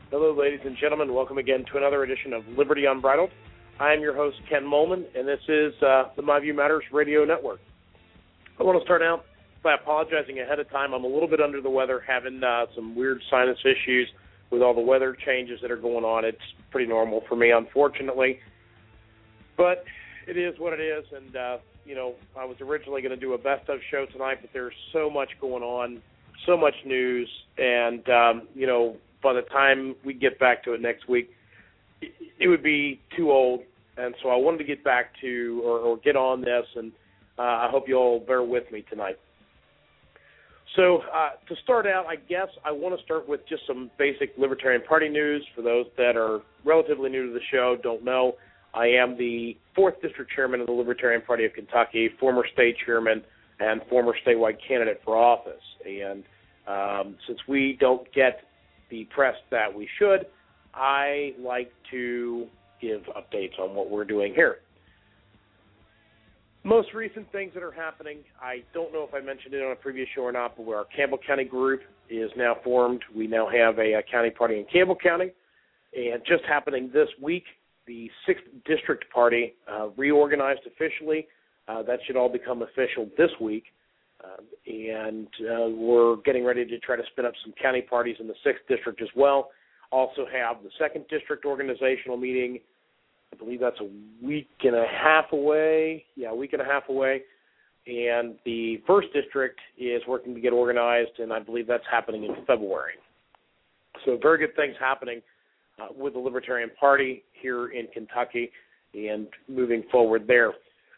Hello, ladies and gentlemen. Welcome again to another edition of Liberty Unbridled. I am your host, Ken Molman, and this is the My View Matters Radio Network. I want to start out by apologizing ahead of time. I'm a little bit under the weather, having some weird sinus issues with all the weather changes that are going on. It's pretty normal for me, unfortunately. But it is what it is, and, I was originally going to do a best-of show tonight, but there's so much going on, so much news, and, by the time we get back to it next week, it would be too old, and so I wanted to get back to or get on this, and I hope you all bear with me tonight. So to start out, I guess I want to start with just some basic Libertarian Party news. For those that are relatively new to the show, don't know, I am the 4th District Chairman of the Libertarian Party of Kentucky, former state chairman, and former statewide candidate for office. And since we don't get the press that we should, I like to give updates on what we're doing here. Most recent things that are happening, I don't know if I mentioned it on a previous show or not, but our Campbell County group is now formed. We now have a county party in Campbell County. And just happening this week, the 6th District Party reorganized officially. That should all become official this week. And we're getting ready to try to spin up some county parties in the 6th District as well. Also have the 2nd District organizational meeting. I believe that's a week and a half away. Yeah, a week and a half away. And the 1st District is working to get organized, and I believe that's happening in February. So very good things happening with the Libertarian Party here in Kentucky and moving forward there.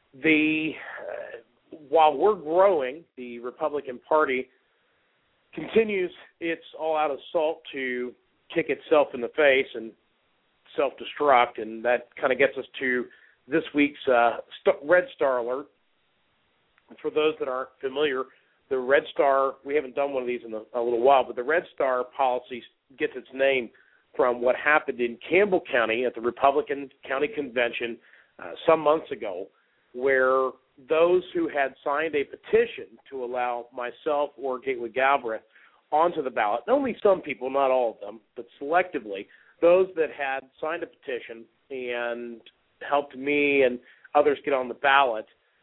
While we're growing, the Republican Party continues its all-out assault to kick itself in the face and self-destruct, and that kind of gets us to this week's Red Star Alert. For those that aren't familiar, the Red Star, we haven't done one of these in a little while, but the Red Star policy gets its name from what happened in Campbell County at the Republican County Convention some months ago, where those who had signed a petition to allow myself or Gateway Galbraith onto the ballot, only some people, not all of them, but selectively, those that had signed a petition and helped me and others get on the ballot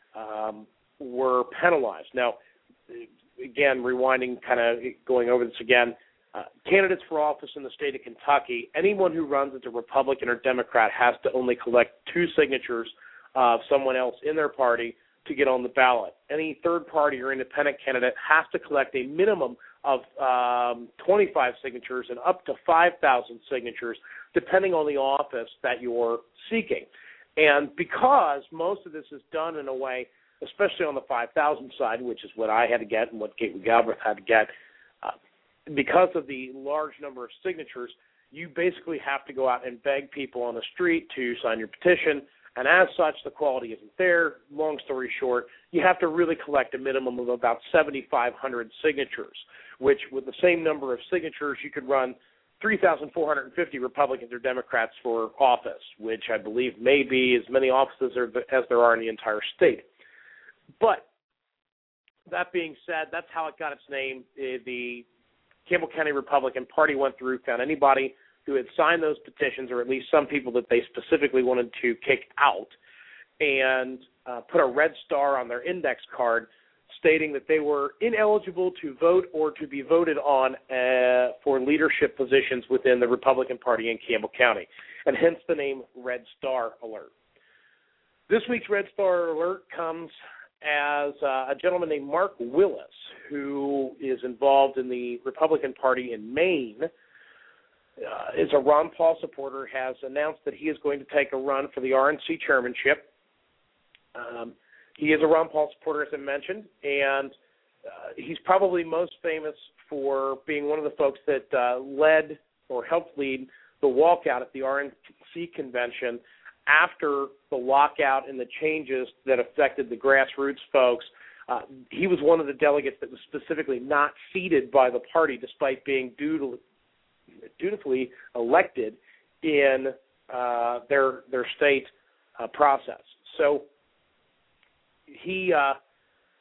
were penalized. Now, again, rewinding, kind of going over this again, candidates for office in the state of Kentucky, anyone who runs as a Republican or Democrat has to only collect 2 signatures of someone else in their party to get on the ballot. Any third party or independent candidate has to collect a minimum of 25 signatures and up to 5,000 signatures, depending on the office that you're seeking. And because most of this is done in a way, especially on the 5,000 side, which is what I had to get and what Gateway Galbraith had to get, because of the large number of signatures, you basically have to go out and beg people on the street to sign your petition, and as such, the quality isn't there. Long story short, you have to really collect a minimum of about 7,500 signatures, which with the same number of signatures, you could run 3,450 Republicans or Democrats for office, which I believe may be as many offices as there are in the entire state. But that being said, that's how it got its name. The Campbell County Republican Party went through, found anybody who had signed those petitions, or at least some people that they specifically wanted to kick out, and put a red star on their index card stating that they were ineligible to vote or to be voted on for leadership positions within the Republican Party in Campbell County, and hence the name Red Star Alert. This week's Red Star Alert comes as a gentleman named Mark Willis, who is involved in the Republican Party in Maine, is a Ron Paul supporter, has announced that he is going to take a run for the RNC chairmanship. He is a Ron Paul supporter, as I mentioned, and he's probably most famous for being one of the folks that led or helped lead the walkout at the RNC convention after the lockout and the changes that affected the grassroots folks. He was one of the delegates that was specifically not seated by the party despite being dutifully elected in their state process. So he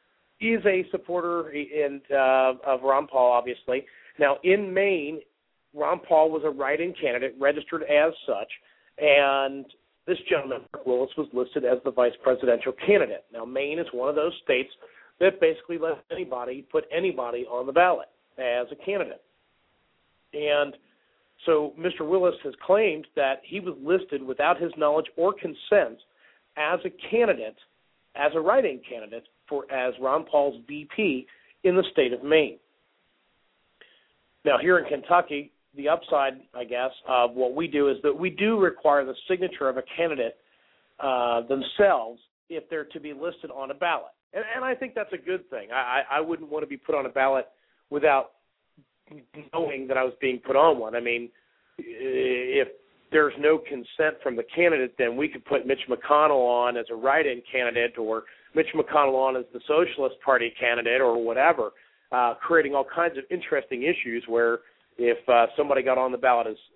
is a supporter of Ron Paul, obviously. Now, in Maine, Ron Paul was a write-in candidate, registered as such, and this gentleman, Mark Willis, was listed as the vice presidential candidate. Now, Maine is one of those states that basically lets anybody put anybody on the ballot as a candidate. And so Mr. Willis has claimed that he was listed without his knowledge or consent as a candidate, as a write-in candidate as Ron Paul's VP in the state of Maine. Now, here in Kentucky, the upside, I guess, of what we do is that we do require the signature of a candidate themselves if they're to be listed on a ballot. And I think that's a good thing. I wouldn't want to be put on a ballot without knowing that I was being put on one. I mean, if there's no consent from the candidate, then we could put Mitch McConnell on as a write-in candidate or Mitch McConnell on as the Socialist Party candidate or whatever, creating all kinds of interesting issues where if somebody got on the ballot as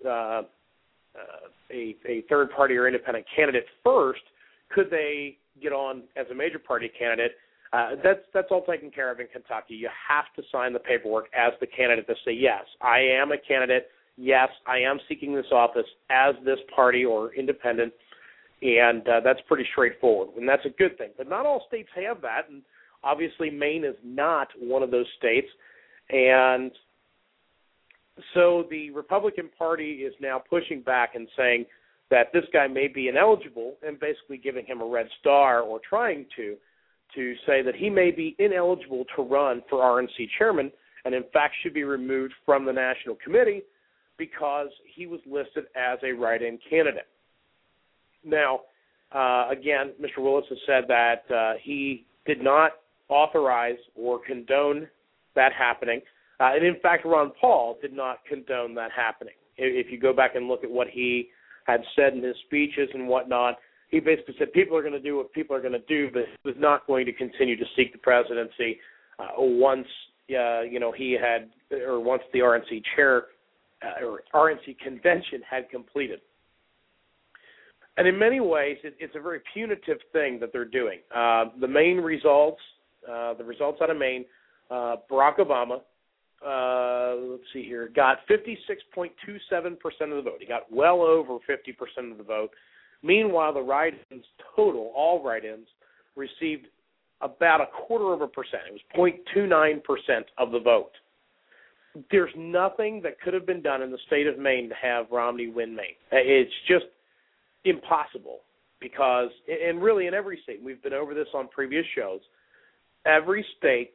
a third party or independent candidate first, could they get on as a major party candidate? That's all taken care of in Kentucky. You have to sign the paperwork as the candidate to say, yes, I am a candidate. Yes, I am seeking this office as this party or independent, and that's pretty straightforward, and that's a good thing. But not all states have that, and obviously Maine is not one of those states, and so the Republican Party is now pushing back and saying that this guy may be ineligible and basically giving him a red star or trying to say that he may be ineligible to run for RNC chairman and, in fact, should be removed from the National Committee because he was listed as a write-in candidate. Now, again, Mr. Willis has said that he did not authorize or condone that happening. And, in fact, Ron Paul did not condone that happening. If you go back and look at what he had said in his speeches and whatnot, he basically said people are going to do what people are going to do, but he was not going to continue to seek the presidency once he had, or once the RNC chair or RNC convention had completed. And in many ways, it's a very punitive thing that they're doing. The main results, the results out of Maine, Barack Obama, let's see here, got 56.27% of the vote. He got well over 50% of the vote. Meanwhile, the write-ins total, all write-ins, received about 0.25%. It was 0.29% of the vote. There's nothing that could have been done in the state of Maine to have Romney win Maine. It's just impossible because, and really in every state, we've been over this on previous shows, every state,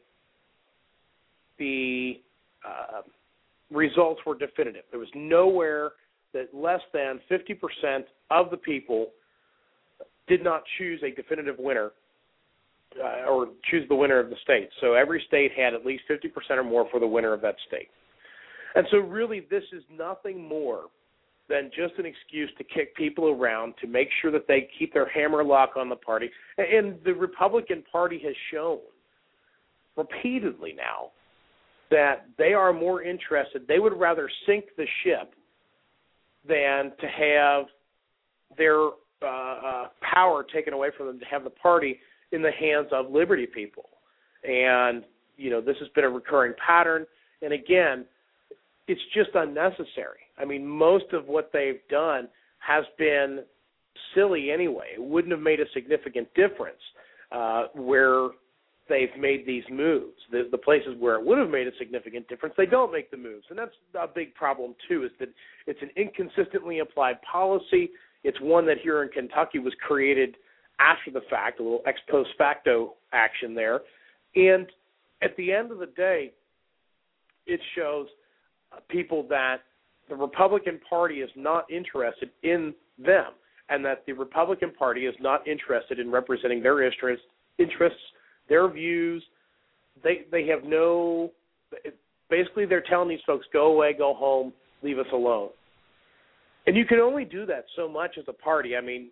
the results were definitive. There was nowhere that less than 50% of the people did not choose a definitive winner or choose the winner of the state. So every state had at least 50% or more for the winner of that state. And so really this is nothing more than just an excuse to kick people around, to make sure that they keep their hammer lock on the party. And the Republican Party has shown repeatedly now that they are more interested, they would rather sink the ship than to have their power taken away from them, to have the party in the hands of liberty people. And, this has been a recurring pattern. And again, it's just unnecessary. I mean, most of what they've done has been silly anyway. It wouldn't have made a significant difference where they've made these moves. The places where it would have made a significant difference, they don't make the moves. And that's a big problem, too, is that it's an inconsistently applied policy. It's one that here in Kentucky was created after the fact, a little ex post facto action there. And at the end of the day, it shows people that the Republican Party is not interested in them, and that the Republican Party is not interested in representing their interests, their views. They have no – basically they're telling these folks, go away, go home, leave us alone. And you can only do that so much as a party. I mean,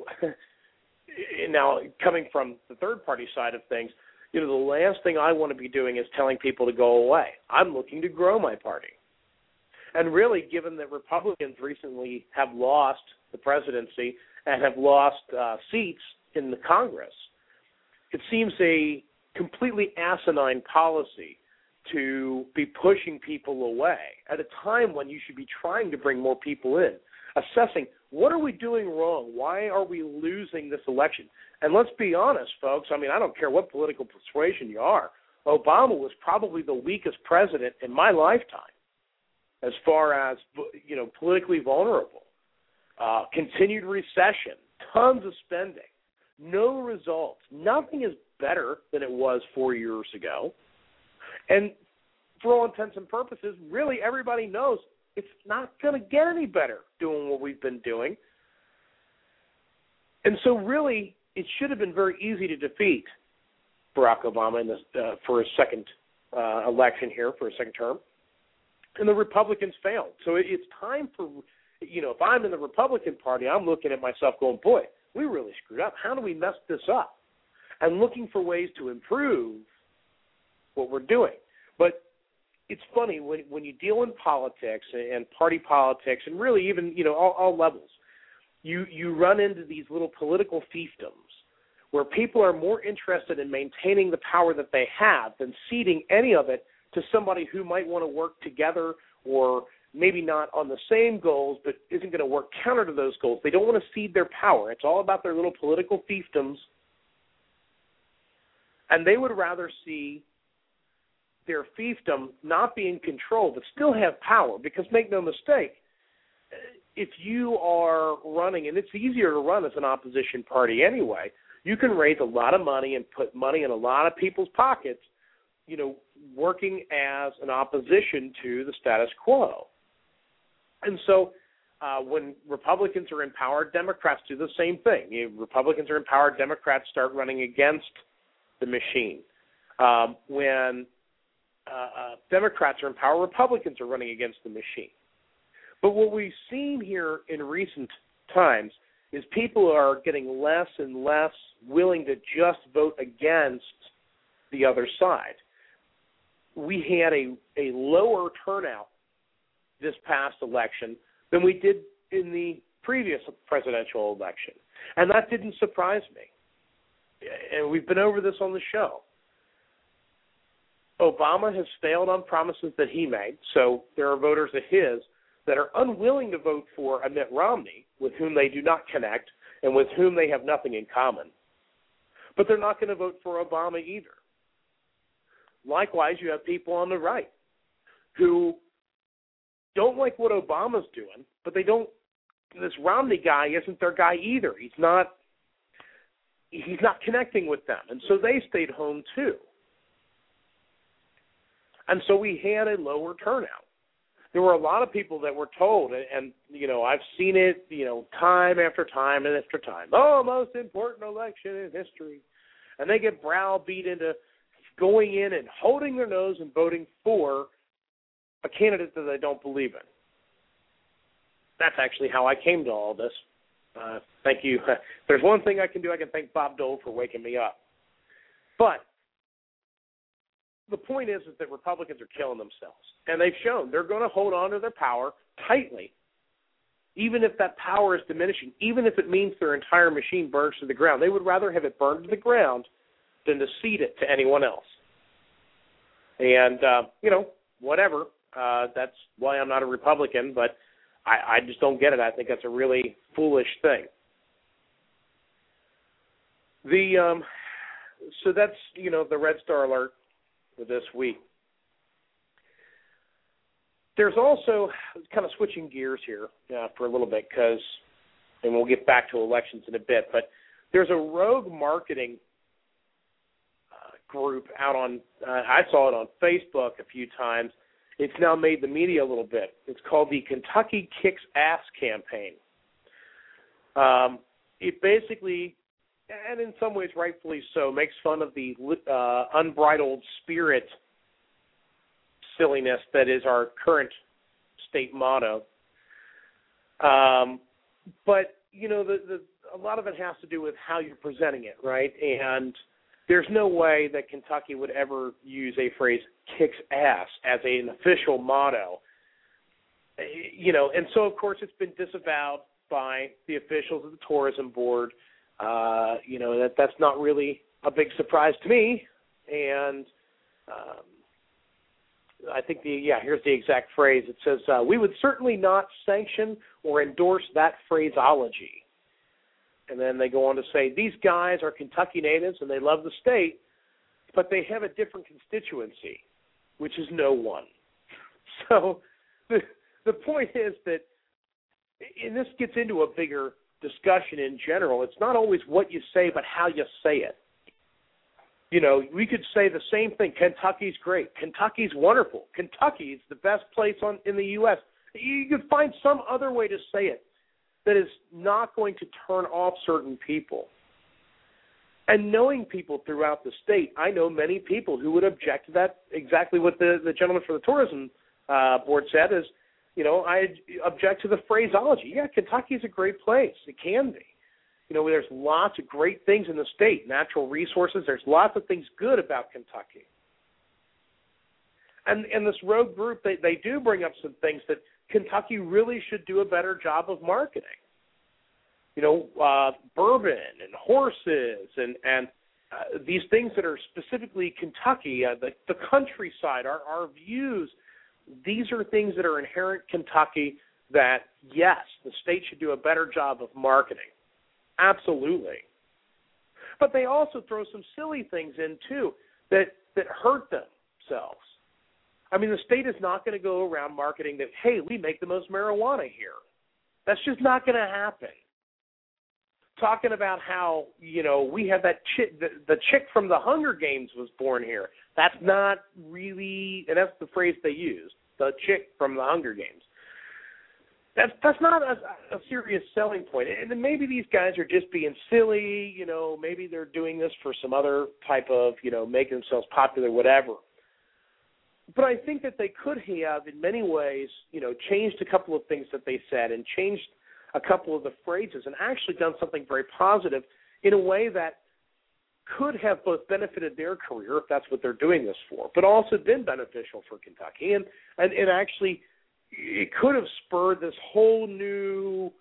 now coming from the third-party side of things, the last thing I want to be doing is telling people to go away. I'm looking to grow my party. And really, given that Republicans recently have lost the presidency and have lost seats in the Congress, it seems a completely asinine policy to be pushing people away at a time when you should be trying to bring more people in, assessing what are we doing wrong? Why are we losing this election? And let's be honest, folks. I mean, I don't care what political persuasion you are. Obama was probably the weakest president in my lifetime as far as, politically vulnerable. Continued recession, tons of spending, no results. Nothing is better than it was 4 years ago. And for all intents and purposes, really everybody knows it's not going to get any better doing what we've been doing. And so really it should have been very easy to defeat Barack Obama for his second election here, for his second term. And the Republicans failed. So it's time for, if I'm in the Republican Party, I'm looking at myself going, boy, we really screwed up. How do we mess this up? And looking for ways to improve what we're doing. But it's funny, when you deal in politics and party politics and really even, all levels, you run into these little political fiefdoms where people are more interested in maintaining the power that they have than ceding any of it to somebody who might want to work together or maybe not on the same goals but isn't going to work counter to those goals. They don't want to cede their power. It's all about their little political fiefdoms. And they would rather see their fiefdom not be in control but still have power, because make no mistake, if you are running, and it's easier to run as an opposition party anyway, you can raise a lot of money and put money in a lot of people's pockets, working as an opposition to the status quo. And so when Republicans are in power, Democrats do the same thing. Republicans are in power, Democrats start running against the machine. When Democrats are in power, Republicans are running against the machine. But what we've seen here in recent times is people are getting less and less willing to just vote against the other side. We had a lower turnout this past election than we did in the previous presidential election. And that didn't surprise me. And we've been over this on the show. Obama has failed on promises that he made, so there are voters of his that are unwilling to vote for a Mitt Romney with whom they do not connect and with whom they have nothing in common. But they're not going to vote for Obama either. Likewise, you have people on the right who don't like what Obama's doing, but they don't. This Romney guy isn't their guy either. He's not connecting with them, and so they stayed home too. And so we had a lower turnout. There were a lot of people that were told, and I've seen it, time after time and after time. Oh, most important election in history, and they get browbeat into going in and holding their nose and voting for a candidate that they don't believe in. That's actually how I came to all this. Thank you. If there's one thing I can do, I can thank Bob Dole for waking me up. But the point is that Republicans are killing themselves, and they've shown they're going to hold on to their power tightly, even if that power is diminishing, even if it means their entire machine burns to the ground. They would rather have it burned to the ground than to cede it to anyone else. And, whatever. That's why I'm not a Republican, but I just don't get it. I think that's a really foolish thing. So that's, the Red Star Alert for this week. There's also, kind of switching gears here for a little bit, and we'll get back to elections in a bit, but there's a rogue marketing group out on, I saw it on Facebook a few times. It's now made the media a little bit. It's called the Kentucky Kicks Ass Campaign. It basically, and in some ways rightfully so, makes fun of the unbridled spirit silliness that is our current state motto. But, a lot of it has to do with how you're presenting it, right? And there's no way that Kentucky would ever use a phrase "kicks ass" as an official motto. And so, of course, it's been disavowed by the officials of the tourism board. That's not really a big surprise to me. And here's the exact phrase. It says, we would certainly not sanction or endorse that phraseology. And then they go on to say, these guys are Kentucky natives and they love the state, but they have a different constituency, which is no one. So the point is that, and this gets into a bigger discussion in general, it's not always what you say, but how you say it. You know, we could say the same thing. Kentucky's great. Kentucky's wonderful. Kentucky's the best place in the U.S. You could find some other way to say it that is not going to turn off certain people. And knowing people throughout the state, I know many people who would object to that, exactly what the gentleman from the tourism board said is, you know, I object to the phraseology. Yeah, Kentucky's a great place. It can be. You know, there's lots of great things in the state, natural resources. There's lots of things good about Kentucky. And this rogue group, they do bring up some things that Kentucky really should do a better job of marketing. You know, bourbon and horses and these things that are specifically Kentucky, the countryside, our views. These are things that are inherent Kentucky that, yes, the state should do a better job of marketing. Absolutely. But they also throw some silly things in, too, that hurt themselves. I mean, the state is not going to go around marketing that, hey, we make the most marijuana here. That's just not going to happen. Talking about how, you know, we have that chick, the chick from the Hunger Games was born here. That's not really, and that's the phrase they used, the chick from the Hunger Games. That's not a serious selling point. And then maybe these guys are just being silly, you know, maybe they're doing this for some other type of, you know, making themselves popular, whatever. But I think that they could have, in many ways, you know, changed a couple of things that they said and changed a couple of the phrases and actually done something very positive in a way that could have both benefited their career, if that's what they're doing this for, but also been beneficial for Kentucky. And actually, it could have spurred this whole new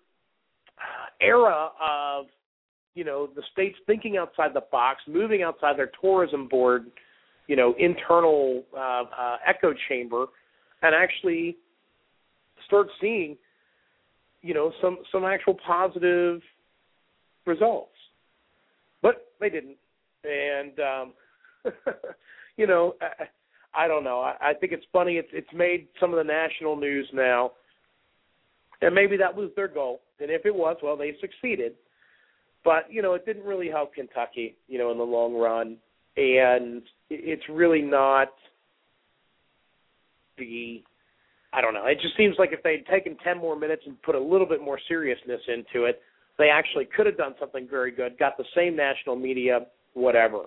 era of, you know, the states thinking outside the box, moving outside their tourism board, you know, internal echo chamber, and actually start seeing, you know, some actual positive results. But they didn't. And, you know, I don't know. I think it's funny. It's made some of the national news now, and maybe that was their goal. And if it was, well, they succeeded. But, you know, it didn't really help Kentucky, you know, in the long run. And it's really not I don't know. It just seems like if they'd taken 10 more minutes and put a little bit more seriousness into it, they actually could have done something very good, got the same national media, whatever.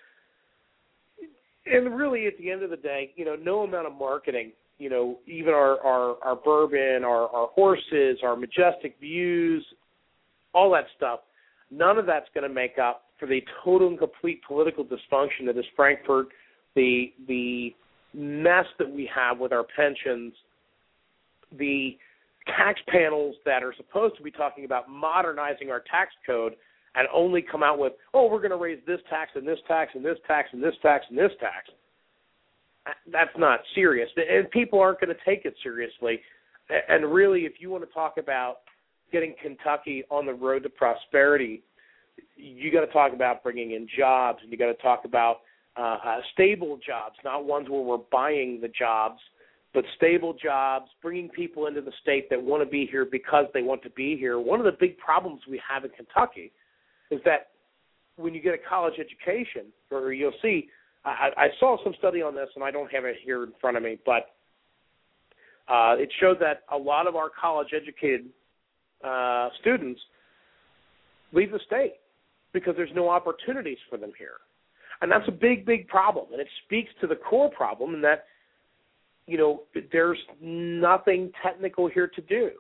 And really, at the end of the day, you know, no amount of marketing, you know, even our bourbon, our horses, our majestic views, all that stuff, none of that's going to make up for the total and complete political dysfunction that is Frankfort, the mess that we have with our pensions, the tax panels that are supposed to be talking about modernizing our tax code and only come out with, oh, we're going to raise this tax and this tax and this tax and this tax and this tax. That's not serious. And people aren't going to take it seriously. And really, if you want to talk about getting Kentucky on the road to prosperity, you got to talk about bringing in jobs, and you got to talk about stable jobs, not ones where we're buying the jobs, but stable jobs, bringing people into the state that want to be here because they want to be here. One of the big problems we have in Kentucky is that when you get a college education, or you'll see, I saw some study on this, and I don't have it here in front of me, but it showed that a lot of our college-educated students leave the state because there's no opportunities for them here. And that's a big, big problem, and it speaks to the core problem in that, you know, there's nothing technical here to do.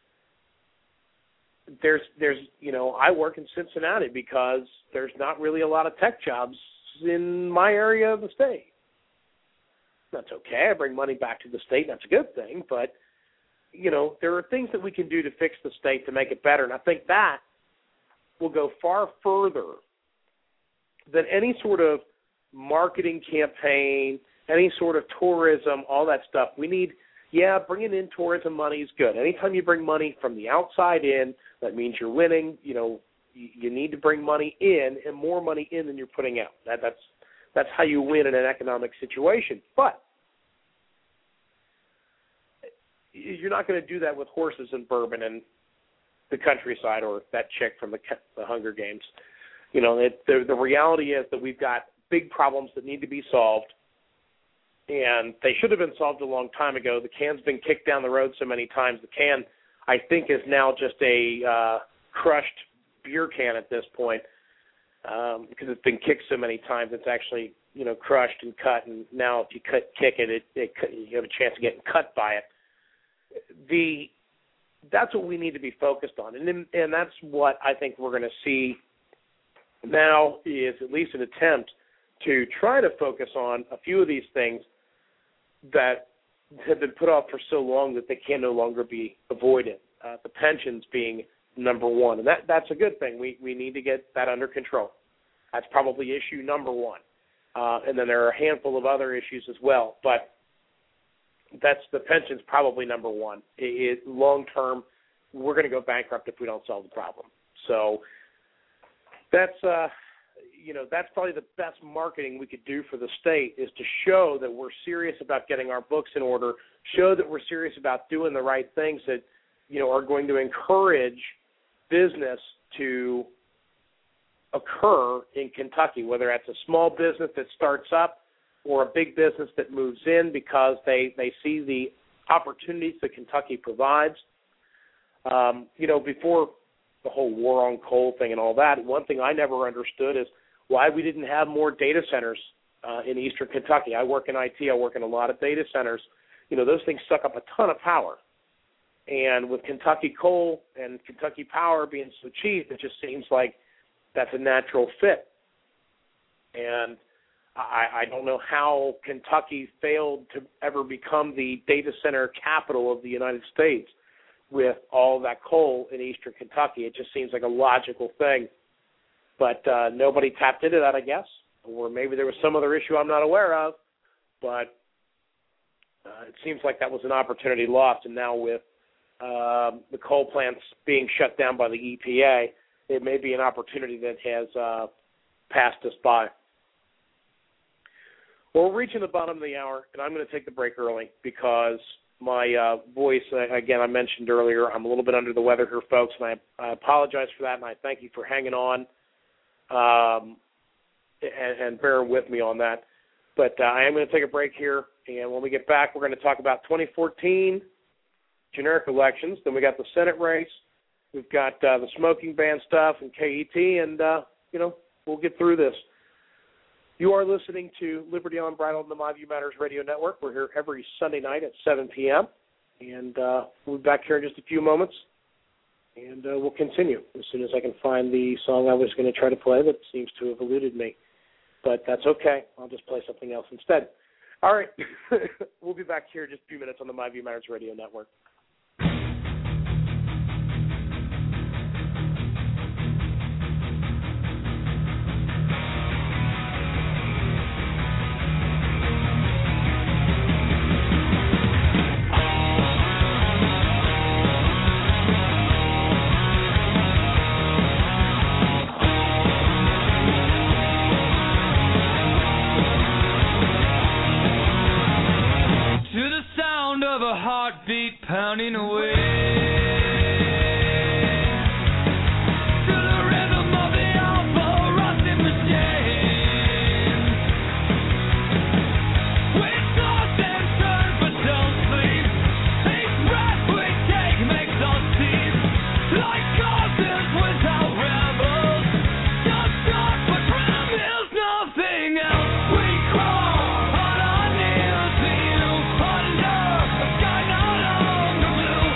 There's you know, I work in Cincinnati because there's not really a lot of tech jobs in my area of the state. That's okay. I bring money back to the state. That's a good thing. But, you know, there are things that we can do to fix the state to make it better. And I think that will go far further than any sort of marketing campaign any sort of tourism, all that stuff. We need, bringing in tourism money is good. Anytime you bring money from the outside in, that means you're winning. You know, you need to bring money in, and more money in than you're putting out. That's how you win in an economic situation. But you're not going to do that with horses and bourbon and the countryside or that chick from the Hunger Games. You know, the reality is that we've got big problems that need to be solved, and they should have been solved a long time ago. The can's been kicked down the road so many times. The can, I think, is now just a crushed beer can at this point because it's been kicked so many times. It's actually, you know, crushed and cut, and now if you kick it, you have a chance of getting cut by it. That's what we need to be focused on, and that's what I think we're going to see now is at least an attempt to try to focus on a few of these things that have been put off for so long that they can no longer be avoided. The pensions being number one, and that's a good thing. We need to get that under control. That's probably issue number one, and then there are a handful of other issues as well, but that's the pension's probably number one. Long term, we're going to go bankrupt if we don't solve the problem. So that's probably the best marketing we could do for the state is to show that we're serious about getting our books in order, show that we're serious about doing the right things that, you know, are going to encourage business to occur in Kentucky, whether that's a small business that starts up or a big business that moves in because they see the opportunities that Kentucky provides. You know, before the whole war on coal thing and all that, one thing I never understood is why we didn't have more data centers in eastern Kentucky. I work in IT. I work in a lot of data centers. You know, those things suck up a ton of power. And with Kentucky Coal and Kentucky Power being so cheap, it just seems like that's a natural fit. And I don't know how Kentucky failed to ever become the data center capital of the United States with all that coal in eastern Kentucky. It just seems like a logical thing. But nobody tapped into that, I guess, or maybe there was some other issue I'm not aware of. But it seems like that was an opportunity lost, and now with the coal plants being shut down by the EPA, it may be an opportunity that has passed us by. Well, we're reaching the bottom of the hour, and I'm going to take the break early because my voice, again, I mentioned earlier, I'm a little bit under the weather here, folks, and I apologize for that, and I thank you for hanging on and bearing with me on that. But I am going to take a break here, and when we get back, we're going to talk about 2014 generic elections. Then we got the Senate race. We've got the smoking ban stuff and KET, and, we'll get through this. You are listening to Liberty Unbridled on the My View Matters Radio Network. We're here every Sunday night at 7 p.m., and we'll be back here in just a few moments, and we'll continue as soon as I can find the song I was going to try to play that seems to have eluded me. But that's okay. I'll just play something else instead. All right. We'll be back here in just a few minutes on the My View Matters Radio Network. Pounding away. Blue.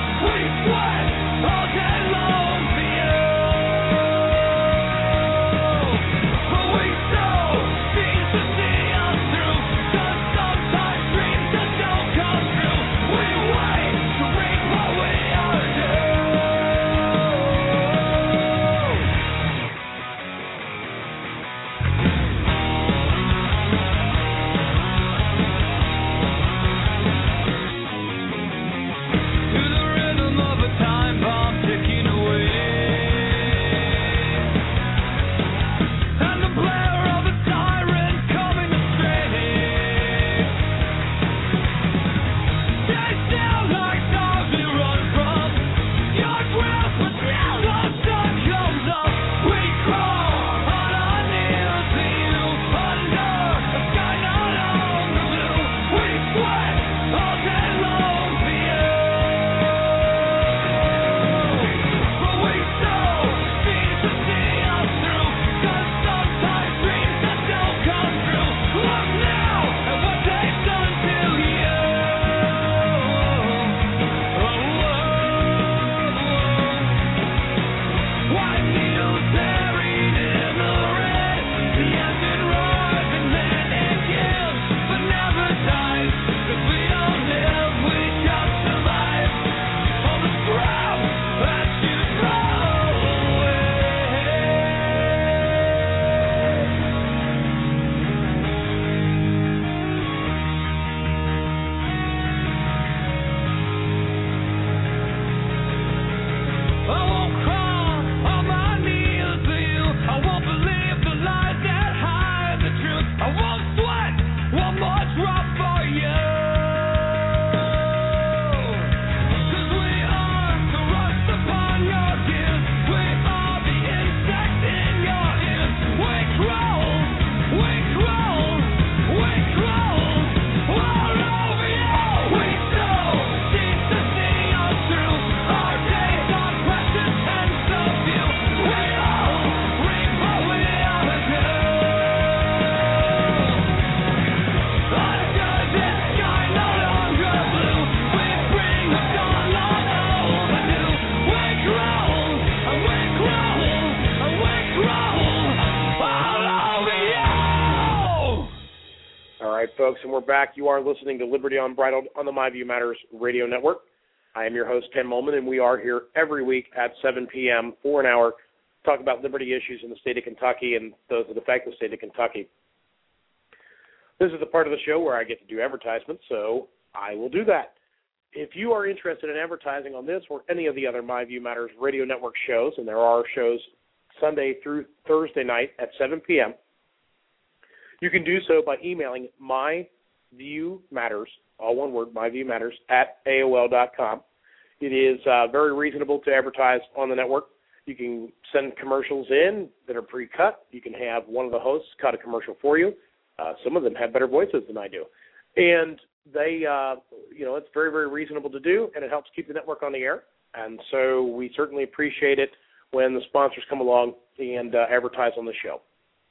folks, and we're back. You are listening to Liberty Unbridled on the My View Matters radio network. I am your host, Ken Molman, and we are here every week at 7 p.m. for an hour to talk about liberty issues in the state of Kentucky and those that affect the state of Kentucky. This is the part of the show where I get to do advertisements, so I will do that. If you are interested in advertising on this or any of the other My View Matters radio network shows, and there are shows Sunday through Thursday night at 7 p.m., you can do so by emailing myviewmatters, all one word, myviewmatters, at AOL.com. It is very reasonable to advertise on the network. You can send commercials in that are pre-cut. You can have one of the hosts cut a commercial for you. Some of them have better voices than I do. And they, it's very, very reasonable to do, and it helps keep the network on the air. And so we certainly appreciate it when the sponsors come along and advertise on the show.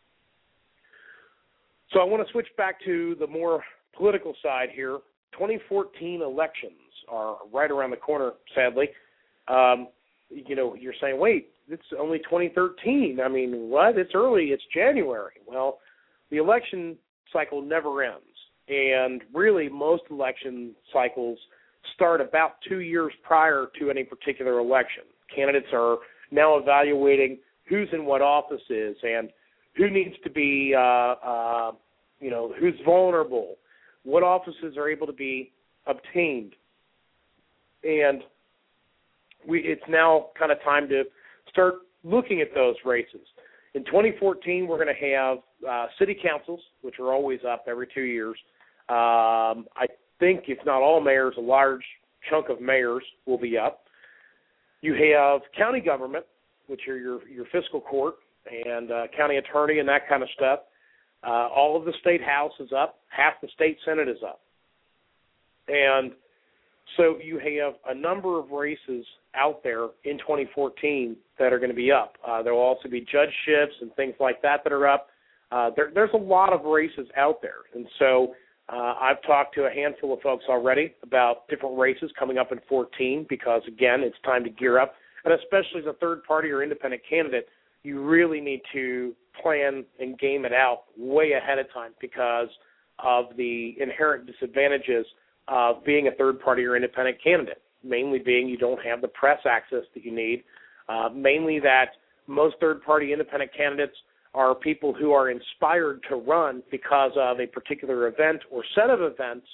So I want to switch back to the more political side here. 2014 elections are right around the corner, sadly. You're saying, wait, it's only 2013. I mean, what? It's early. It's January. Well, the election cycle never ends. And really, most election cycles start about 2 years prior to any particular election. Candidates are now evaluating who's in what offices and who needs to be, who's vulnerable, what offices are able to be obtained. And it's now kind of time to start looking at those races. In 2014, we're going to have city councils, which are always up every 2 years. I think, if not all mayors, a large chunk of mayors will be up. You have county government, which are your fiscal court and county attorney and that kind of stuff. All of the state house is up. Half the state senate is up. And so you have a number of races out there in 2014 that are going to be up. There will also be judgeships and things like that are up. There's a lot of races out there. And so I've talked to a handful of folks already about different races coming up in 2014 because, again, it's time to gear up. And especially as a third party or independent candidate, you really need to plan and game it out way ahead of time because of the inherent disadvantages of being a third party or independent candidate, mainly being you don't have the press access that you need, mainly that most third party independent candidates are people who are inspired to run because of a particular event or set of events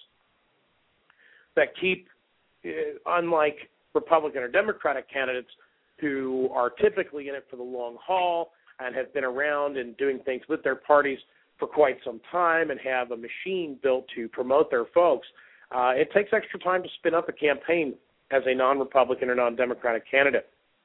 that keep, unlike Republican or Democratic candidates who are typically in it for the long haul and have been around and doing things with their parties for quite some time and have a machine built to promote their folks, it takes extra time to spin up a campaign as a non-Republican or non-Democratic candidate.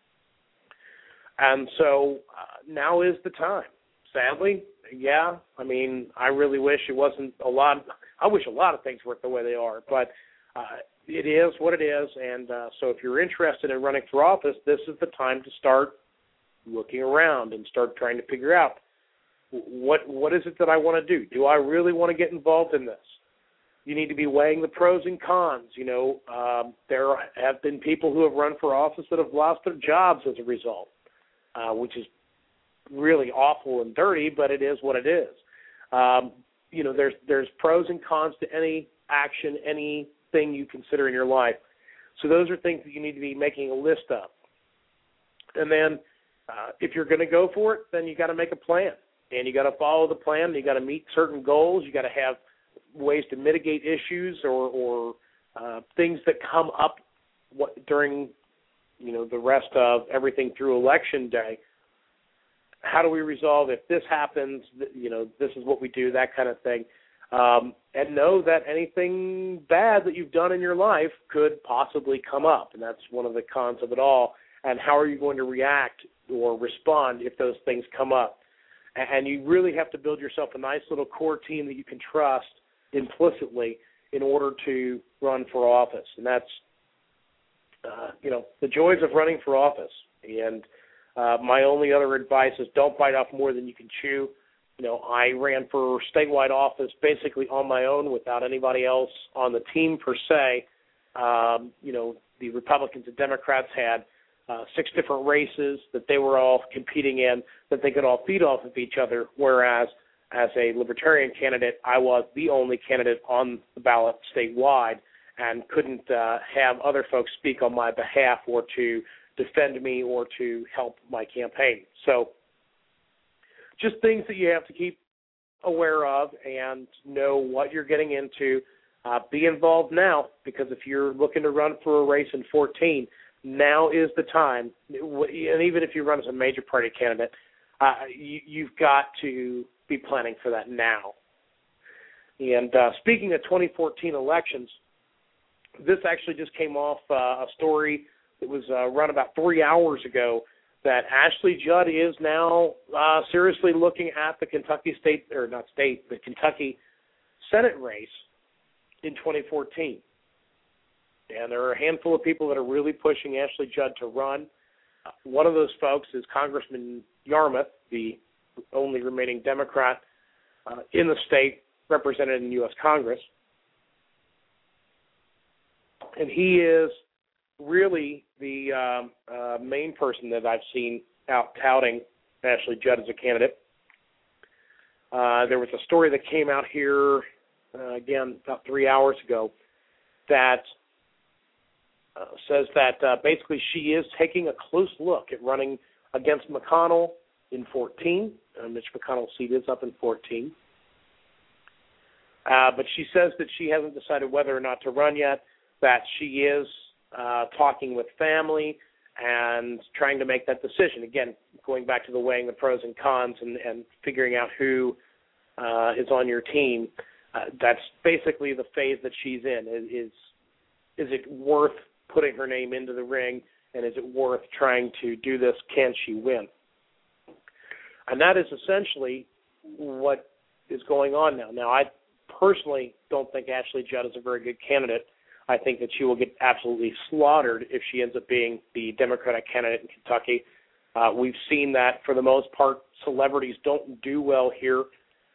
And so now is the time. Sadly, yeah, I mean, I really wish it wasn't a lot. I wish a lot of things worked the way they are, but it is what it is. And so if you're interested in running for office, this is the time to start looking around and start trying to figure out what is it that I want to do? Do I really want to get involved in this? You need to be weighing the pros and cons. There have been people who have run for office that have lost their jobs as a result, which is really awful and dirty, but it is what it is. There's pros and cons to any action, anything you consider in your life. So those are things that you need to be making a list of. And then if you're going to go for it, then you got to make a plan. And you got to follow the plan. You got to meet certain goals. You got to have ways to mitigate issues or things that come up during, the rest of everything through Election Day. How do we resolve if this happens, this is what we do, that kind of thing. And know that anything bad that you've done in your life could possibly come up, and that's one of the cons of it all. And how are you going to react or respond if those things come up? And you really have to build yourself a nice little core team that you can trust implicitly in order to run for office. And that's, the joys of running for office. And my only other advice is don't bite off more than you can chew. I ran for statewide office basically on my own without anybody else on the team per se. The Republicans and Democrats had 6 different races that they were all competing in that they could all feed off of each other, whereas as a Libertarian candidate, I was the only candidate on the ballot statewide and couldn't have other folks speak on my behalf or to defend me or to help my campaign. So just things that you have to keep aware of and know what you're getting into. Be involved now, because if you're looking to run for a race in 14, now is the time. And even if you run as a major party candidate, you've got to be planning for that now. And speaking of 2014 elections, this actually just came off a story that was run about 3 hours ago that Ashley Judd is now seriously looking at the Kentucky the Kentucky Senate race in 2014. And there are a handful of people that are really pushing Ashley Judd to run. One of those folks is Congressman Yarmuth, the only remaining Democrat in the state represented in U.S. Congress. And he is really the main person that I've seen out touting Ashley Judd as a candidate. There was a story that came out here, again, about 3 hours ago, that says that basically she is taking a close look at running against McConnell in 14. Mitch McConnell's seat is up in 14. But she says that she hasn't decided whether or not to run yet, that she is talking with family and trying to make that decision. Again, going back to the weighing the pros and cons and figuring out who is on your team. That's basically the phase that she's in. Is it worth putting her name into the ring, and is it worth trying to do this? Can she win? And that is essentially what is going on now. Now, I personally don't think Ashley Judd is a very good candidate. I think that she will get absolutely slaughtered if she ends up being the Democratic candidate in Kentucky. We've seen that, for the most part, celebrities don't do well here.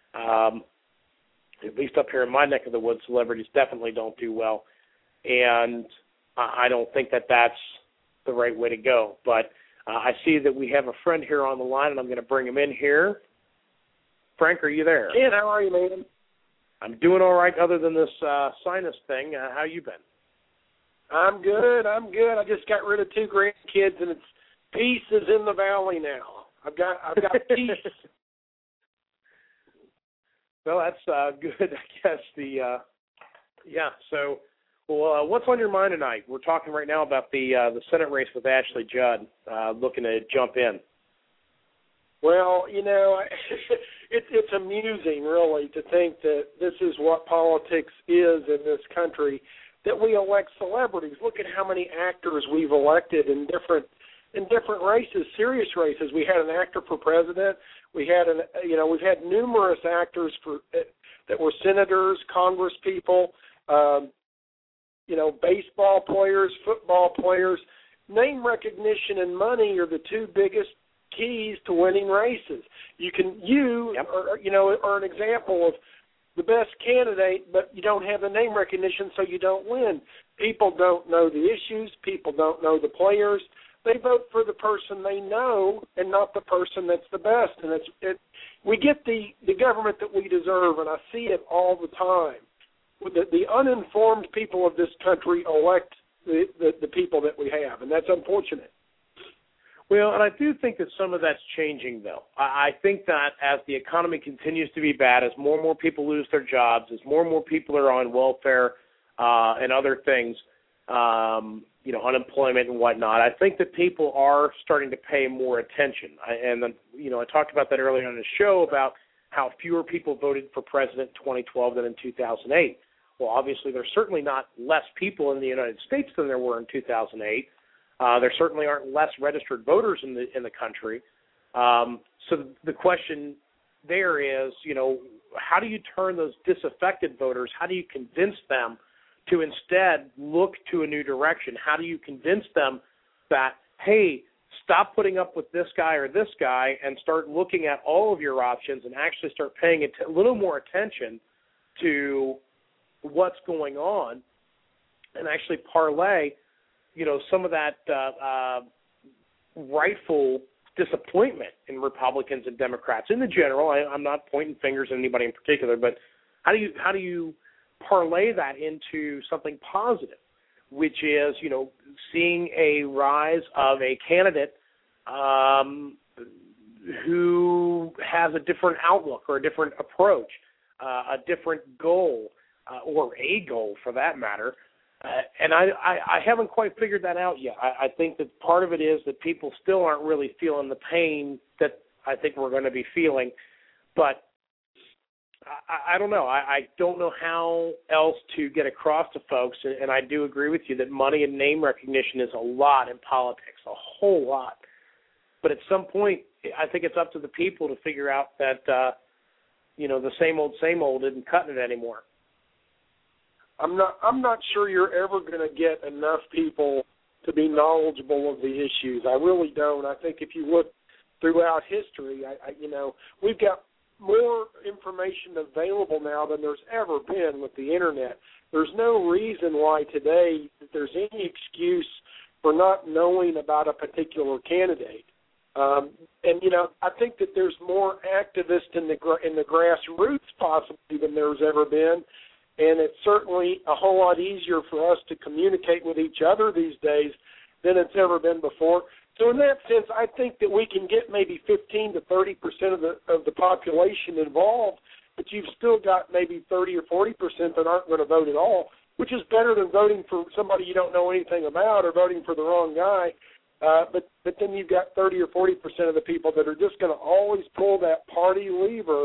At least up here in my neck of the woods, celebrities definitely don't do well. And I don't think that that's the right way to go. But I see that we have a friend here on the line, and I'm going to bring him in here. Frank, are you there? Ken, how are you, man? I'm doing all right other than this sinus thing. How you been? I'm good. I just got rid of 2 grandkids, and it's peace is in the valley now. I've got peace. Well, that's good, I guess. So, what's on your mind tonight? We're talking right now about the Senate race with Ashley Judd, looking to jump in. Well, it's amusing, really, to think that this is what politics is in this country, that we elect celebrities. Look at how many actors we've elected in different races, serious races. We had an actor for president. We've had numerous actors that were senators, Congress people, baseball players, football players. Name recognition and money are the 2 biggest keys to winning races. You are an example of the best candidate, but you don't have the name recognition, so you don't win. People don't know the issues. People don't know the players. They vote for the person they know and not the person that's the best. And we get the government that we deserve, and I see it all the time. The uninformed people of this country elect the people that we have, and that's unfortunate. Well, and I do think that some of that's changing, though. I think that as the economy continues to be bad, as more and more people lose their jobs, as more and more people are on welfare and other things, unemployment and whatnot, I think that people are starting to pay more attention. I talked about that earlier on the show about how fewer people voted for president in 2012 than in 2008. Well, obviously, there's certainly not less people in the United States than there were in 2008. There certainly aren't less registered voters in the country. So the question there is, how do you turn those disaffected voters? How do you convince them to instead look to a new direction? How do you convince them that, hey, stop putting up with this guy or this guy and start looking at all of your options and actually start paying a little more attention to what's going on and actually parlay some of that rightful disappointment in Republicans and Democrats in the general. I'm not pointing fingers at anybody in particular, but how do you parlay that into something positive, which is, you know, seeing a rise of a candidate who has a different outlook or a different approach, a different goal, or a goal for that matter. And I haven't quite figured that out yet. I think that part of it is that people still aren't really feeling the pain that I think we're going to be feeling. But I don't know. I don't know how else to get across to folks. And I do agree with you that money and name recognition is a lot in politics, a whole lot. But at some point, I think it's up to the people to figure out that, you know, the same old isn't cutting it anymore. I'm not sure you're ever going to get enough people to be knowledgeable of the issues. I really don't. I think if you look throughout history, you know, we've got more information available now than there's ever been with the internet. There's no reason why today that there's any excuse for not knowing about a particular candidate. And you know, I think that there's more activists in the grassroots possibly than there's ever been. And it's certainly a whole lot easier for us to communicate with each other these days than it's ever been before. So in that sense, I think that we can get maybe 15 to 30% of the population involved, but you've still got maybe 30 or 40% that aren't going to vote at all, which is better than voting for somebody you don't know anything about or voting for the wrong guy. But then you've got 30 or 40% of the people that are just going to always pull that party lever.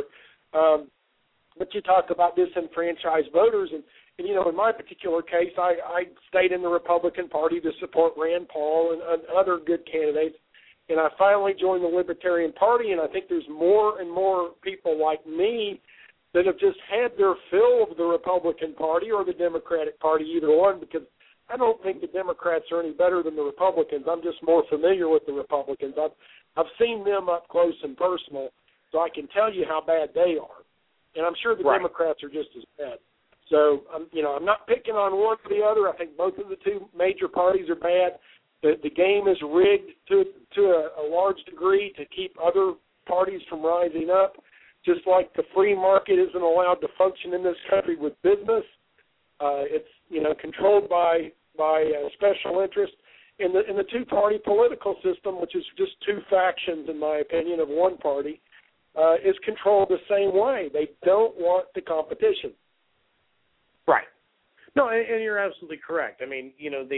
But you talk about disenfranchised voters, and you know, in my particular case, I stayed in the Republican Party to support Rand Paul and other good candidates, and I finally joined the Libertarian Party, and I think there's more and more people like me that have just had their fill of the Republican Party or the Democratic Party, either one, because I don't think the Democrats are any better than the Republicans. I'm just more familiar with the Republicans. I've seen them up close and personal, so I can tell you how bad they are. And I'm sure the right. Democrats are just as bad. So, you know, I'm not picking on one or the other. I think both of the two major parties are bad. The game is rigged to a large degree to keep other parties from rising up, just like the free market isn't allowed to function in this country with business. It's, you know, controlled by special interest. In the two-party political system, which is just two factions, in my opinion, of one party, is controlled the same way. They don't want the competition. Right. No, and you're absolutely correct. I mean, you know,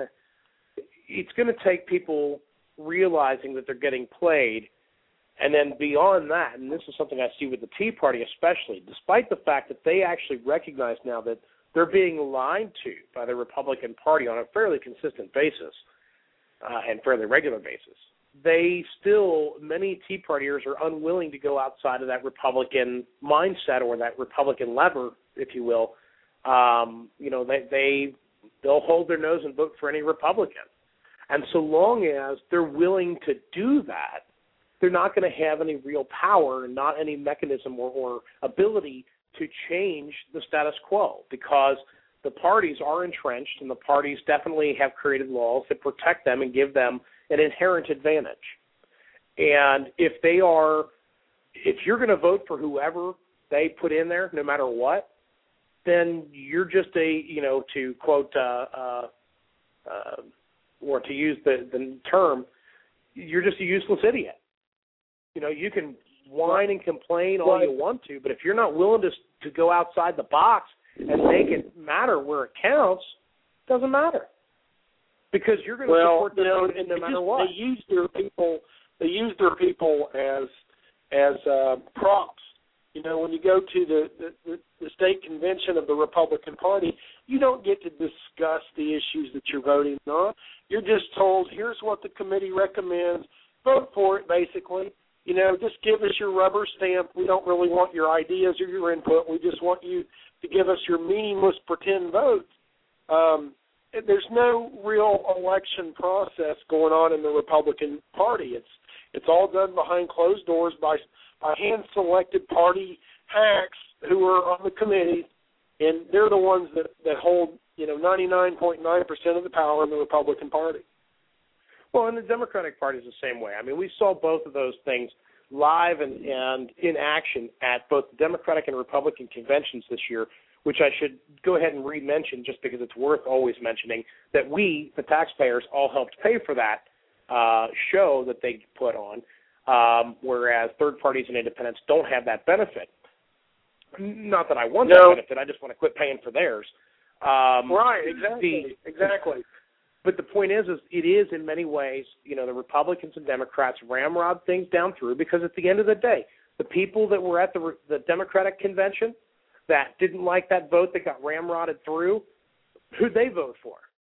it's going to take people realizing that they're getting played, and then beyond that, and this is something I see with the Tea Party especially, despite the fact that they actually recognize now that they're being lied to by the Republican Party on a fairly consistent basis and fairly regular basis. Many Tea Partiers are unwilling to go outside of that Republican mindset or that Republican lever, if you will. You know, they'll hold their nose and vote for any Republican. And so long as they're willing to do that, they're not going to have any real power and not any mechanism or ability to change the status quo, because the parties are entrenched and the parties definitely have created laws that protect them and give them an inherent advantage. And if you're going to vote for whoever they put in there, no matter what, then you're just to quote, or to use the term, you're just a useless idiot. You know, you can whine and complain all you want to, but if you're not willing to go outside the box and make it matter where it counts, it doesn't matter. Because you're going to support them no matter what. They use their people as props. You know, when you go to the state convention of the Republican Party, you don't get to discuss the issues that you're voting on. You're just told, here's what the committee recommends. Vote for it, basically. You know, just give us your rubber stamp. We don't really want your ideas or your input. We just want you to give us your meaningless pretend votes. There's no real election process going on in the Republican Party. It's all done behind closed doors by hand-selected party hacks who are on the committee, and they're the ones that hold 99.9% of the power in the Republican Party. Well, and the Democratic Party is the same way. I mean, we saw both of those things live and in action at both the Democratic and Republican conventions this year, which I should go ahead and re-mention just because it's worth always mentioning that we, the taxpayers, all helped pay for that show that they put on, whereas third parties and independents don't have that benefit. Not that I want that benefit, I just want to quit paying for theirs. Right, exactly. But the point is it is in many ways, the Republicans and Democrats ramrod things down through because at the end of the day, the people that were at the Democratic convention that didn't like that vote that got ramrodded through, who'd they vote for?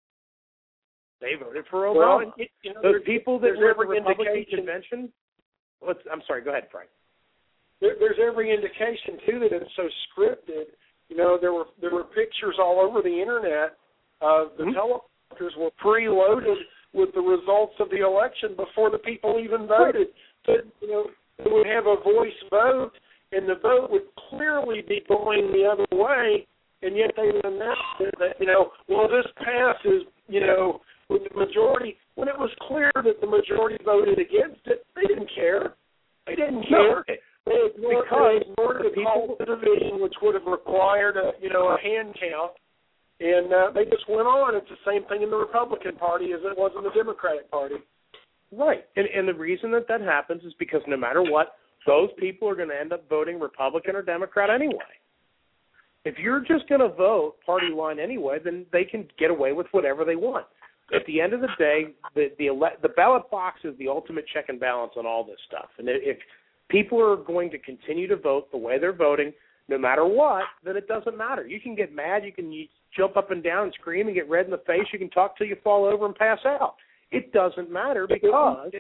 They voted for Obama. Well, those people that were at the Republican convention. I'm sorry. Go ahead, Frank. There's every indication too that it's so scripted. There were pictures all over the internet of the teleprompters were preloaded with the results of the election before the people even voted. So, they would have a voice vote, and the vote would clearly be going the other way, and yet they would announce that, this passes, with the majority. When it was clear that the majority voted against it, they didn't care. They didn't care. They ignored the call to the meeting, which would have required a hand count, and they just went on. It's the same thing in the Republican Party as it was in the Democratic Party. Right, and the reason that happens is because no matter what, those people are going to end up voting Republican or Democrat anyway. If you're just going to vote party line anyway, then they can get away with whatever they want. At the end of the day, the ballot box is the ultimate check and balance on all this stuff. And if people are going to continue to vote the way they're voting, no matter what, then it doesn't matter. You can get mad, you can jump up and down and scream and get red in the face, you can talk till you fall over and pass out. It doesn't matter because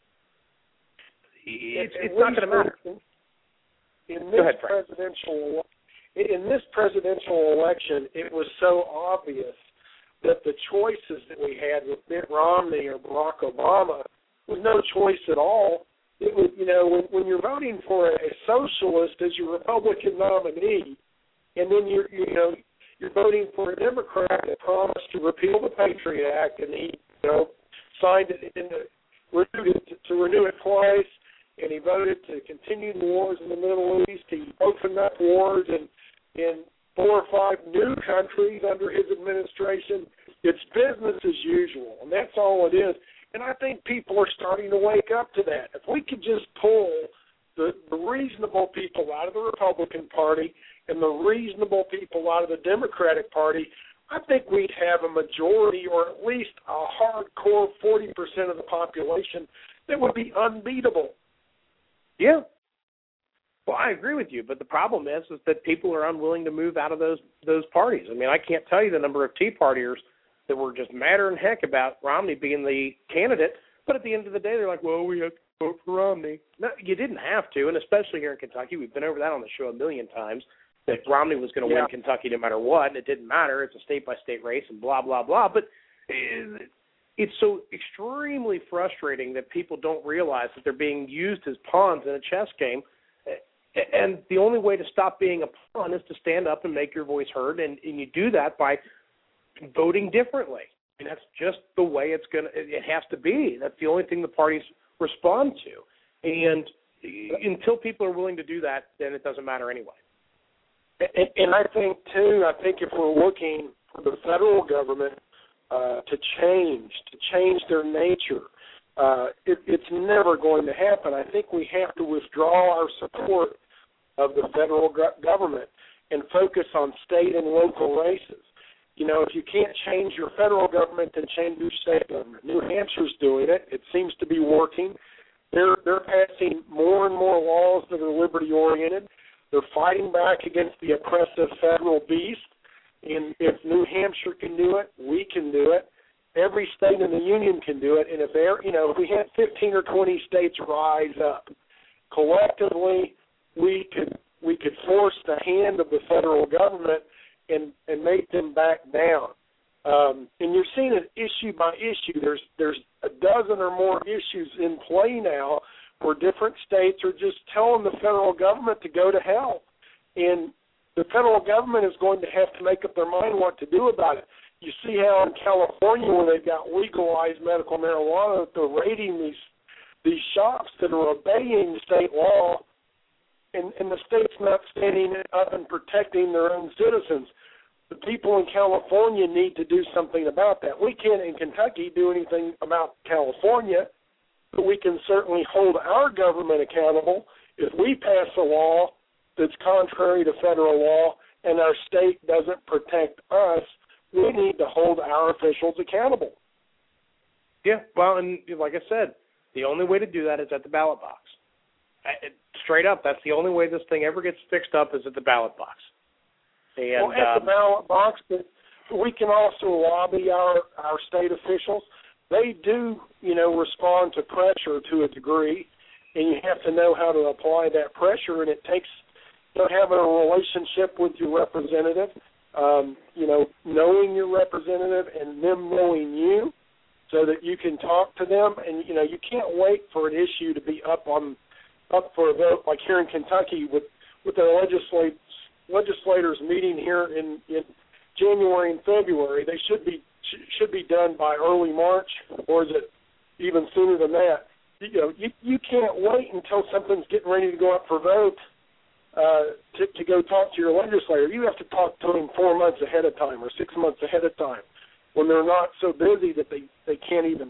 it's not going to matter. In this presidential election, it was so obvious that the choices that we had with Mitt Romney or Barack Obama was no choice at all. It was, when you're voting for a socialist as your Republican nominee, and then you're voting for a Democrat that promised to repeal the Patriot Act, and he signed it to renew it twice, and he voted to continue the wars in the Middle East. He opened up wars in 4 or 5 new countries under his administration. It's business as usual, and that's all it is. And I think people are starting to wake up to that. If we could just pull the reasonable people out of the Republican Party and the reasonable people out of the Democratic Party, I think we'd have a majority or at least a hardcore 40% of the population that would be unbeatable. Yeah. Well, I agree with you, but the problem is that people are unwilling to move out of those parties. I mean, I can't tell you the number of Tea Partiers that were just madder than heck about Romney being the candidate, but at the end of the day, they're like, well, we have to vote for Romney. No, you didn't have to, and especially here in Kentucky. We've been over that on the show a million times, that Romney was going to win Kentucky no matter what, and it didn't matter. It's a state-by-state race and blah, blah, blah. But it's so extremely frustrating that people don't realize that they're being used as pawns in a chess game. And the only way to stop being a pawn is to stand up and make your voice heard, and you do that by voting differently. And that's just the way it has to be. That's the only thing the parties respond to. And until people are willing to do that, then it doesn't matter anyway. And I think, too, if we're looking for the federal government to change their nature, it's never going to happen. I think we have to withdraw our support of the federal government and focus on state and local races. If you can't change your federal government, then change your state government. New Hampshire's doing it. It seems to be working. They're passing more and more laws that are liberty-oriented. They're fighting back against the oppressive federal beast. And if New Hampshire can do it, we can do it. Every state in the union can do it. And if we had 15 or 20 states rise up collectively, we could force the hand of the federal government and make them back down. And you're seeing it issue by issue. There's a dozen or more issues in play now where different states are just telling the federal government to go to hell. And the federal government is going to have to make up their mind what to do about it. you see how in California, when they've got legalized medical marijuana, they're raiding these shops that are obeying state law, and the state's not standing up and protecting their own citizens. The people in California need to do something about that. We can't, in Kentucky, do anything about California, but we can certainly hold our government accountable if we pass a law that's contrary to federal law and our state doesn't protect us. We need to hold our officials accountable. Yeah, well, and like I said, the only way to do that is at the ballot box. Straight up, that's the only way this thing ever gets fixed up is at the ballot box. And, at the ballot box, but we can also lobby our state officials. They do, respond to pressure to a degree, and you have to know how to apply that pressure, and it takes having a relationship with your representative, knowing your representative and them knowing you so that you can talk to them. And, you can't wait for an issue to be up for a vote, like here in Kentucky with their legislators meeting here in January and February. They should be done by early March, or is it even sooner than that? You can't wait until something's getting ready to go up for vote to go talk to your legislator. You have to talk to them 4 months ahead of time or 6 months ahead of time when they're not so busy that they can't even,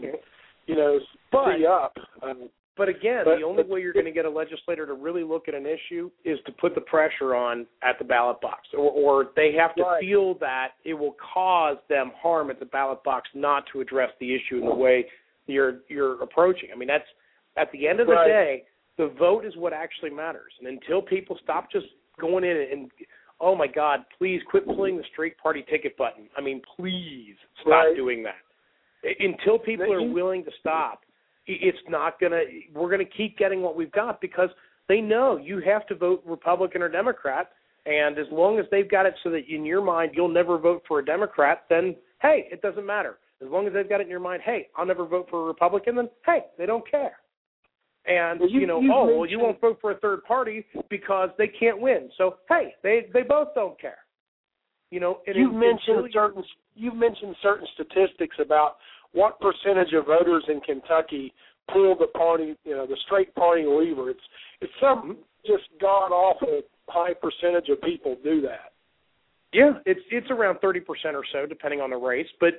free up. But again, the only way you're going to get a legislator to really look at an issue is to put the pressure on at the ballot box, or they have to feel that it will cause them harm at the ballot box not to address the issue in the way you're approaching. I mean, that's at the end of the day, the vote is what actually matters. And until people stop just going in and, oh, my God, please quit pulling the straight party ticket button. I mean, please stop doing that. Until people are willing to stop, it's not going to – we're going to keep getting what we've got because they know you have to vote Republican or Democrat, and as long as they've got it so that in your mind you'll never vote for a Democrat, then, hey, it doesn't matter. As long as they've got it in your mind, hey, I'll never vote for a Republican, then, hey, they don't care. And, you won't vote for a third party because they can't win. So, hey, they both don't care. You've mentioned certain statistics about what percentage of voters in Kentucky pull the party, the straight party lever. It's some just god-awful high percentage of people do that. Yeah, it's around 30% or so, depending on the race. But,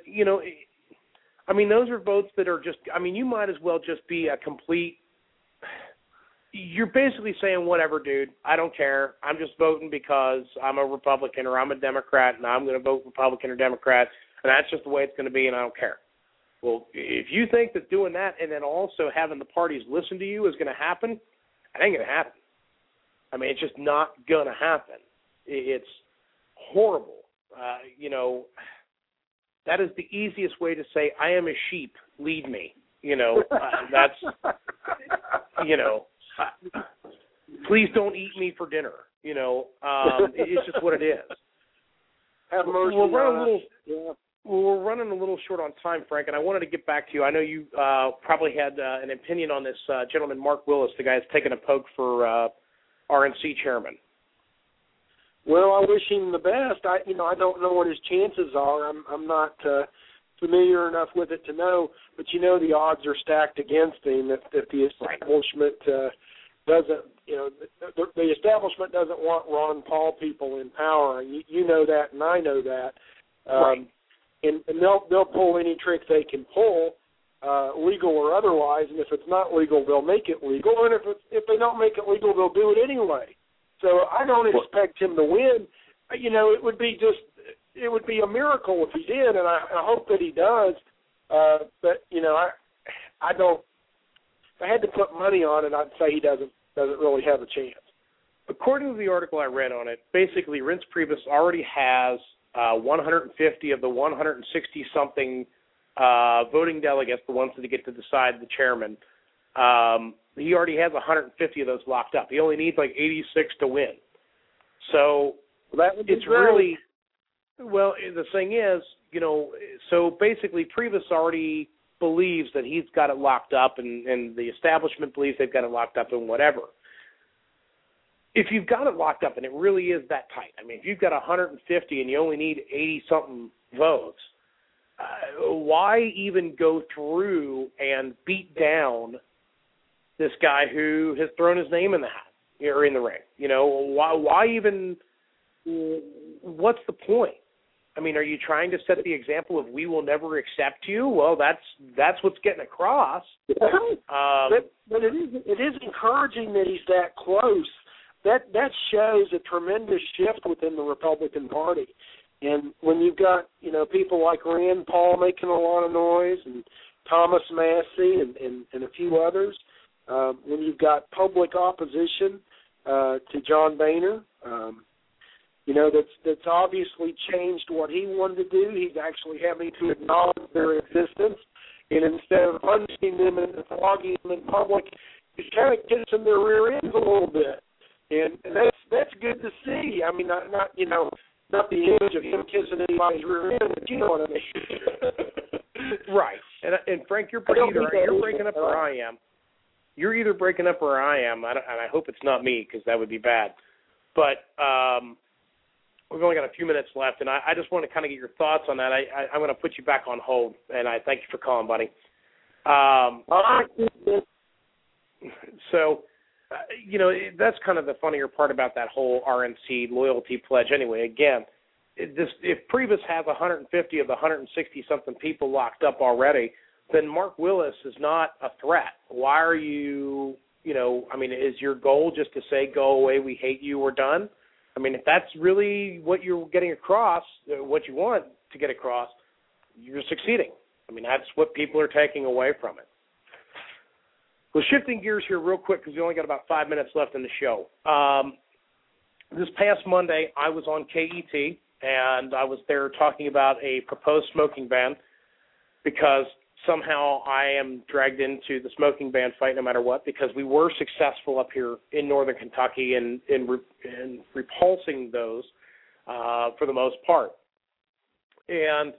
those are votes that are just, you might as well just be a complete, you're basically saying, whatever, dude, I don't care. I'm just voting because I'm a Republican or I'm a Democrat, and I'm going to vote Republican or Democrat, and that's just the way it's going to be, and I don't care. Well, if you think that doing that and then also having the parties listen to you is going to happen, it ain't going to happen. It's just not going to happen. It's horrible. That is the easiest way to say, I am a sheep, lead me. That's, please don't eat me for dinner. It's just what it is. Have mercy We're running a little short on time, Frank, and I wanted to get back to you. I know you probably had an opinion on this gentleman, Mark Willis, the guy that's taking a poke for RNC chairman. Well, I wish him the best. I don't know what his chances are. I'm not familiar enough with it to know, but the odds are stacked against him if the establishment doesn't. The establishment doesn't want Ron Paul people in power. You know that, and I know that. And they'll pull any trick they can pull, legal or otherwise. And if it's not legal, they'll make it legal. And if they don't make it legal, they'll do it anyway. So I don't expect him to win. It would be a miracle if he did, and I hope that he does. But I don't. If I had to put money on it, I'd say he doesn't really have a chance. According to the article I read on it, basically Reince Priebus already has 150 of the 160-something voting delegates, the ones that get to decide the chairman. He already has 150 of those locked up. He only needs like 86 to win. So it's really – well, the thing is, so basically Priebus already believes that he's got it locked up and the establishment believes they've got it locked up and whatever. If you've got it locked up and it really is that tight, if you've got 150 and you only need 80-something votes, why even go through and beat down this guy who has thrown his name in the hat or in the ring? Why even? What's the point? I mean, are you trying to set the example of we will never accept you? Well, that's what's getting across. But it is encouraging that he's that close. That shows a tremendous shift within the Republican Party. And when you've got, people like Rand Paul making a lot of noise and Thomas Massey and a few others, when you've got public opposition to John Boehner, that's obviously changed what he wanted to do. He's actually having to acknowledge their existence. And instead of punishing them and flogging them in public, he's kind of kissing their rear ends a little bit. And that's good to see. I mean, not the image of him kissing anybody's rear end, but you know what I mean. Right. And Frank, you're breaking up where I am. You're either breaking up where I am, and I hope it's not me because that would be bad. But we've only got a few minutes left, and I just want to kind of get your thoughts on that. I'm going to put you back on hold, and I thank you for calling, buddy. So, that's kind of the funnier part about that whole RNC loyalty pledge. Anyway, again, if Priebus has 150 of the 160-something people locked up already, then Mark Willis is not a threat. Why are you, is your goal just to say, go away, we hate you, we're done? I mean, if that's really what you're getting across, what you want to get across, you're succeeding. I mean, that's what people are taking away from it. Well, shifting gears here real quick because we only got about 5 minutes left in the show. This past Monday, I was on KET, and I was there talking about a proposed smoking ban because somehow I am dragged into the smoking ban fight no matter what, because we were successful up here in northern Kentucky in repulsing those for the most part. And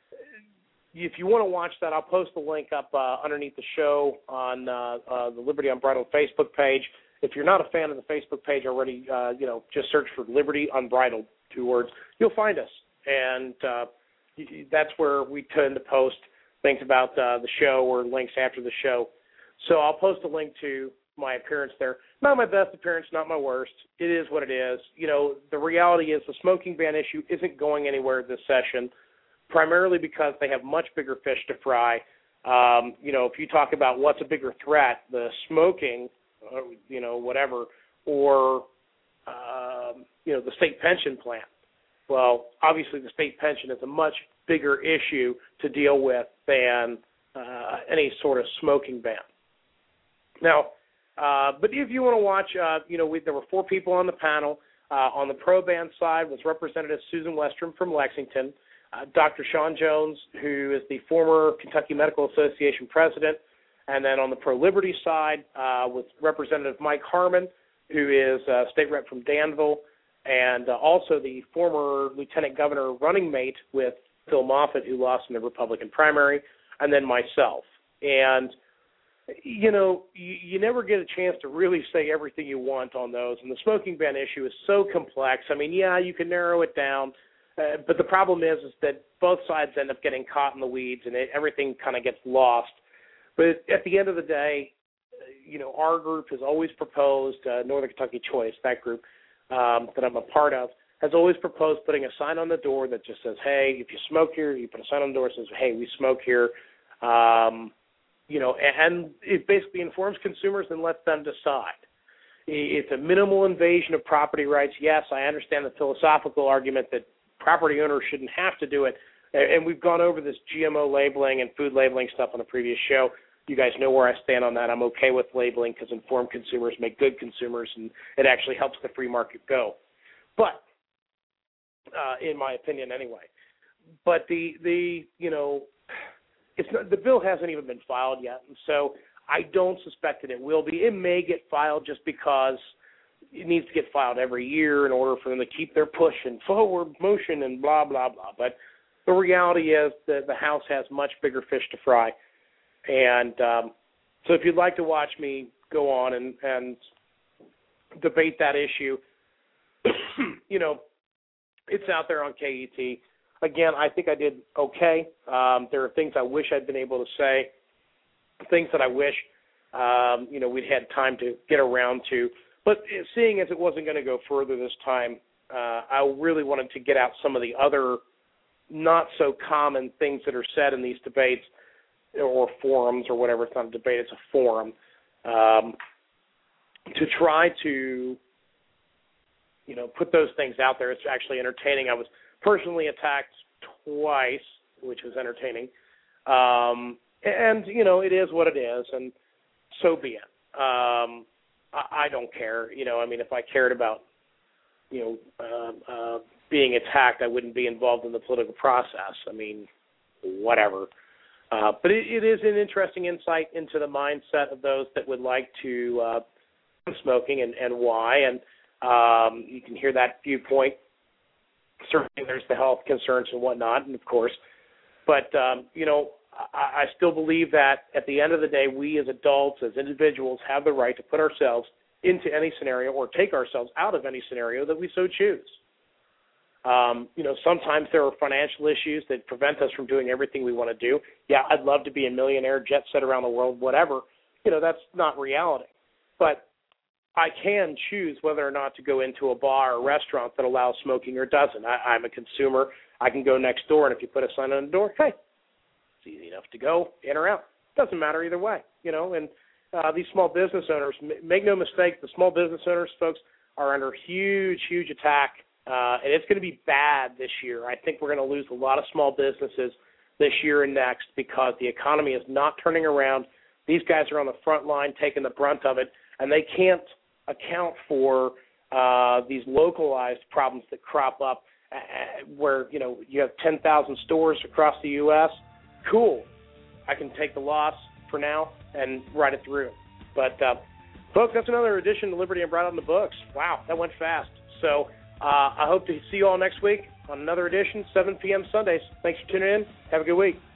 if you want to watch that, I'll post the link up underneath the show on the Liberty Unbridled Facebook page. If you're not a fan of the Facebook page already, just search for Liberty Unbridled, 2 words. You'll find us. And that's where we tend to post things about the show or links after the show. So I'll post a link to my appearance there. Not my best appearance, not my worst. It is what it is. The reality is the smoking ban issue isn't going anywhere this session, primarily because they have much bigger fish to fry. If you talk about what's a bigger threat, the smoking, whatever, or, the state pension plan. Well, obviously the state pension is a much bigger issue to deal with than any sort of smoking ban. Now, but if you want to watch, there were 4 people on the panel. On the pro-ban side was Representative Susan Westrom from Lexington, Dr. Sean Jones, who is the former Kentucky Medical Association president, and then on the pro-liberty side was Representative Mike Harmon, who is a state rep from Danville, and also the former lieutenant governor running mate with Phil Moffitt, who lost in the Republican primary, and then myself. And, you never get a chance to really say everything you want on those, and the smoking ban issue is so complex. I mean, yeah, you can narrow it down, but the problem is that both sides end up getting caught in the weeds, and everything kind of gets lost. But at the end of the day, our group has always proposed, Northern Kentucky Choice, that group that I'm a part of, has always proposed putting a sign on the door that just says, hey, if you smoke here, you put a sign on the door that says, hey, we smoke here. And it basically informs consumers and lets them decide. It's a minimal invasion of property rights. Yes, I understand the philosophical argument that property owners shouldn't have to do it. And we've gone over this GMO labeling and food labeling stuff on a previous show. You guys know where I stand on that. I'm okay with labeling because informed consumers make good consumers, and it actually helps the free market go. But in my opinion, anyway. But the bill hasn't even been filed yet, and so I don't suspect that it will be. It may get filed just because it needs to get filed every year in order for them to keep their push and forward motion and blah, blah, blah. But the reality is that the House has much bigger fish to fry. And so if you'd like to watch me go on and debate that issue, it's out there on KET. again, I think I did okay. There are things I wish I'd been able to say, things that I wish, we'd had time to get around to. But seeing as it wasn't going to go further this time, I really wanted to get out some of the other not so common things that are said in these debates or forums or whatever. It's not a debate, it's a forum, to try to, put those things out there. It's actually entertaining. I was personally attacked twice, which was entertaining. And, it is what it is, and so be it. I don't care. If I cared about, being attacked, I wouldn't be involved in the political process. Whatever. But it is an interesting insight into the mindset of those that would like to smoking and why. And you can hear that viewpoint. Certainly there's the health concerns and whatnot, and of course. But, I still believe that at the end of the day, we as adults, as individuals, have the right to put ourselves into any scenario or take ourselves out of any scenario that we so choose. Sometimes there are financial issues that prevent us from doing everything we want to do. Yeah, I'd love to be a millionaire, jet set around the world, whatever. That's not reality. But I can choose whether or not to go into a bar or restaurant that allows smoking or doesn't. I'm a consumer. I can go next door, and if you put a sign on the door, hey, it's easy enough to go in or out. Doesn't matter either way, and these small business owners, make no mistake, the small business owners, folks, are under huge, huge attack, and it's going to be bad this year. I think we're going to lose a lot of small businesses this year and next because the economy is not turning around. These guys are on the front line taking the brunt of it, and they can't account for these localized problems that crop up where, you have 10,000 stores across the U.S. Cool. I can take the loss for now and ride it through. But, folks, that's another edition of Liberty and Brought on the Books. Wow, that went fast. So I hope to see you all next week on another edition, 7 p.m. Sundays. Thanks for tuning in. Have a good week.